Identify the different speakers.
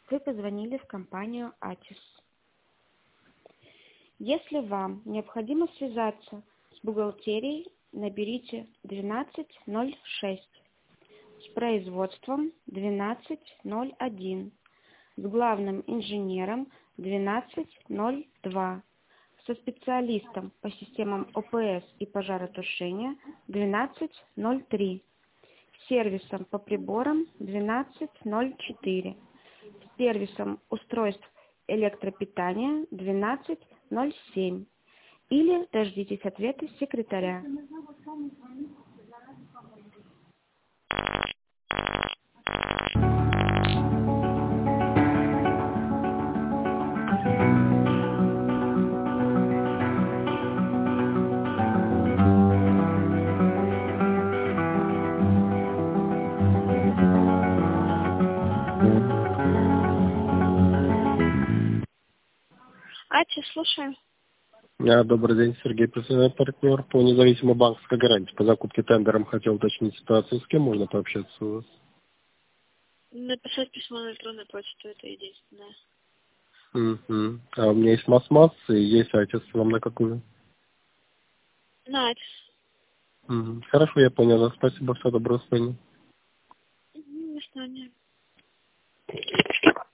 Speaker 1: Вы позвонили в компанию «Атис». Если вам необходимо связаться с бухгалтерией, наберите 1206, с производством 1201, с главным инженером 1202, со специалистом по системам ОПС и пожаротушения 1203, с сервисом по приборам 1204, с сервисом устройств электропитания 1207, или дождитесь ответа секретаря. Слушаю.
Speaker 2: Добрый день, Сергей, профессиональный партнер по независимой банковской гарантии. По закупке тендером хотел уточнить ситуацию. С кем можно пообщаться у вас?
Speaker 3: Написать письмо на электронную почту, это единственное.
Speaker 2: А у меня есть МАС и есть Атис. Вам на какую?
Speaker 3: На Атис.
Speaker 2: Хорошо, я понял. Спасибо, все, доброго свидания.
Speaker 3: До свидания.